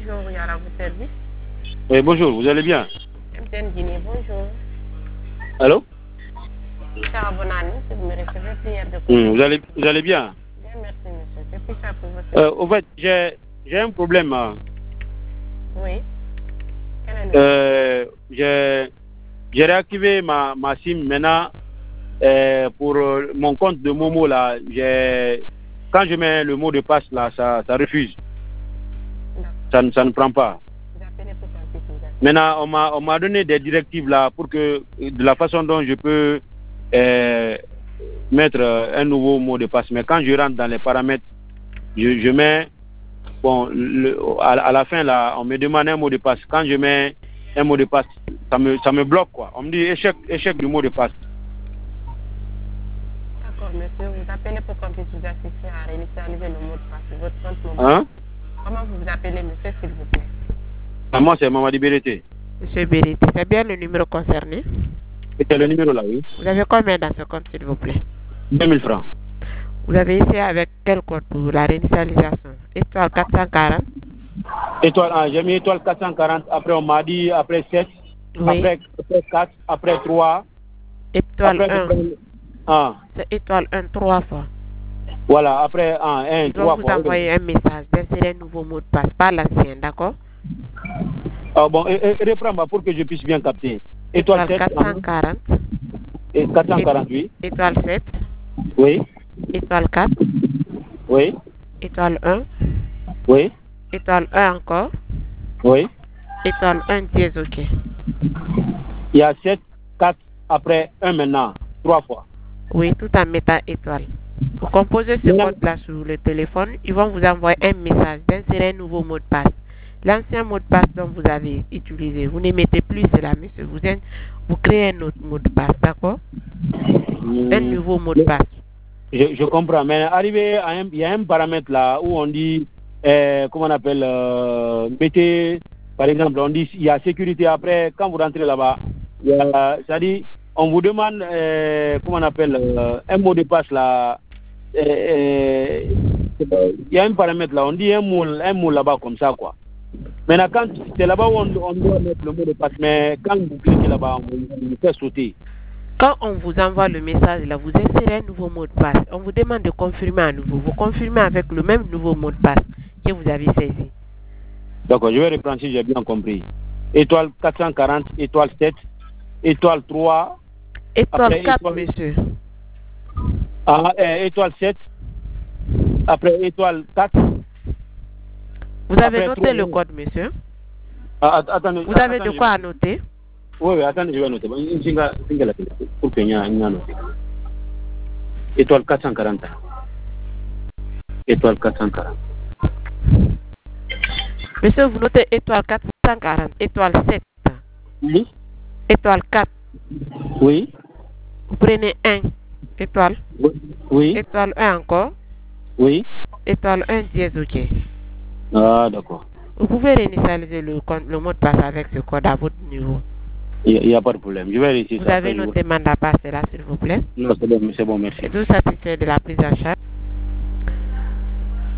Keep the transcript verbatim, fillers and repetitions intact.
Bonjour, Yara, vous service. Oui, bonjour, vous allez bien? M T N Guinée, bonjour. Allô? Sarah Bonani, si vous me recevez, prière de mmh, vous, allez, vous allez bien? Bien, merci, monsieur. Je puis ça pour vous. Euh, au fait, j'ai un problème. Hein. Oui. Euh, j'ai réactivé ma, ma SIM maintenant euh, pour euh, mon compte de Momo là. Quand je mets le mot de passe là, ça, ça refuse. Ça, ça ne prend pas. Maintenant, on m'a donné des directives là pour que de la façon dont je peux euh, mettre un nouveau mot de passe. Mais quand je rentre dans les paramètres, je, je mets bon le, à, à la fin là, on me demande un mot de passe. Quand je mets un mot de passe, ça me ça me bloque quoi. On me dit échec échec du mot de passe. D'accord, monsieur, vous appelez pour qu'on puisse vous assister à réinitialiser le mot de passe de votre compte mobile. Hein? Comment vous vous appelez, monsieur, s'il vous plaît? Ah, moi, c'est Mamadi Bérété. Monsieur Bérété, c'est bien le numéro concerné? C'est le numéro là, oui. Vous avez combien dans ce compte, s'il vous plaît? deux mille francs. Vous avez essayé avec quel code pour la réinitialisation? Étoile quatre cent quarante? Étoile, ah, j'ai mis étoile quatre cent quarante, après on m'a dit, après sept, oui. après, après quatre, après trois. Étoile après, un. Ah. C'est étoile un, trois fois. Voilà, après un, un, trois fois. Je vais vous envoyer un message d'insérer un nouveau mot de passe, pas l'ancien, d'accord? Ah bon, et, et, reprends-moi pour que je puisse bien capter. Étoile, étoile quatre cent quarante. Et quatre cent quarante-huit. Étoile sept. Oui. Étoile quatre. Oui. Étoile un. Oui. Étoile un encore. Oui. Étoile un dièse, ok. Il y a sept, quatre, après un maintenant, trois fois. Oui, tout en mettant étoile. Vous composez ce code-là sur le téléphone, ils vont vous envoyer un message d'insérer un nouveau mot de passe. L'ancien mot de passe dont vous avez utilisé, vous ne mettez plus cela, monsieur. Vous, êtes, vous créez un autre mot de passe, d'accord? Mmh. Un nouveau mot de passe. Je, je comprends, mais arrivé à un, il y a un paramètre là où on dit, euh, comment on appelle, euh, mettez, par exemple, on dit, il y a sécurité après, quand vous rentrez là-bas, c'est-à-dire, on vous demande, euh, comment on appelle, euh, un mot de passe là, il euh, euh, y a un paramètre là, on dit un mot, un mot là-bas comme ça, quoi. Maintenant, quand c'est là-bas où on, on doit mettre le mot de passe, mais quand vous cliquez là-bas, on, on vous fait sauter. Quand on vous envoie le message là, vous insérez un nouveau mot de passe. On vous demande de confirmer à nouveau. Vous confirmez avec le même nouveau mot de passe que vous avez saisi. D'accord, je vais reprendre si j'ai bien compris. Étoile quatre cent quarante, étoile sept, étoile trois. Étoile après, quatre, étoile... monsieur. Ah, euh, étoile sept. Après étoile quatre. Vous avez après, noté trois... le code, monsieur? Ah, attendez. Vous avez attendez, de quoi à noter? Oui, oui, attendez, je vais noter. Pour que y noté. Étoile quatre cent quarante. Étoile quatre cent quarante. Monsieur, vous notez étoile quatre cent quarante, étoile sept. Oui. Étoile quatre. Oui. Vous prenez un. Étoile. Oui. Étoile un encore. Oui. Étoile un dièse, ok. Ah, d'accord. Vous pouvez réinitialiser le, le mot de passe avec ce code à votre niveau. Il n'y a, a pas de problème. Je vais réussir Vous ça. avez noté mandat passe là, s'il vous plaît? Non, c'est bon, c'est bon, merci. Êtes-vous satisfait de la prise en charge?